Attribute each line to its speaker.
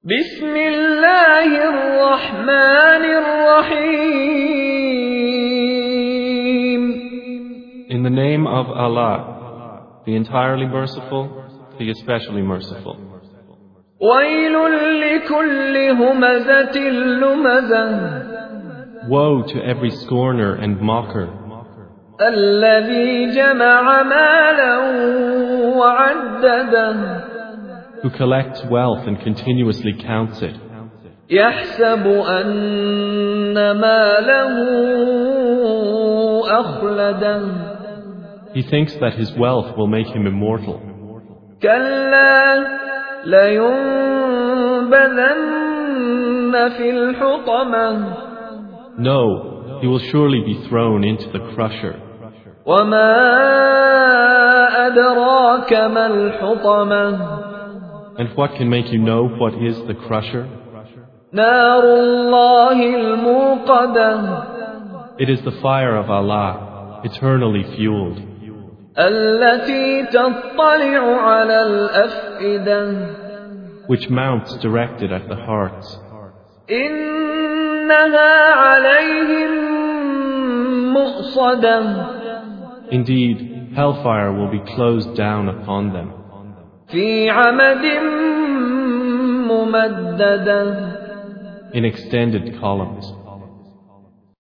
Speaker 1: بسم الله الرحمن الرحيم.
Speaker 2: In the name of Allah, the entirely merciful, the especially merciful.
Speaker 1: ويل لكل همزة لمزة
Speaker 2: Woe to every scorner and mocker,
Speaker 1: الذي جمع مالا وعدده
Speaker 2: who collects wealth and continuously counts it,
Speaker 1: يحسب أن ماله أخلده
Speaker 2: he thinks that his wealth will make him immortal.
Speaker 1: كلا لينبذن في الحطمة
Speaker 2: No, he will surely be thrown into the crusher.
Speaker 1: وما أدراك ما الحطمة
Speaker 2: And what can make you know what is the crusher?
Speaker 1: نار الله الموقدة
Speaker 2: It is the fire of Allah, eternally fueled,
Speaker 1: التي تطلع على الأفئدة
Speaker 2: which mounts directed at the hearts.
Speaker 1: إنها عليهم مؤصدة
Speaker 2: Indeed, hellfire will be closed down upon them
Speaker 1: في عمد ممددة
Speaker 2: in extended columns.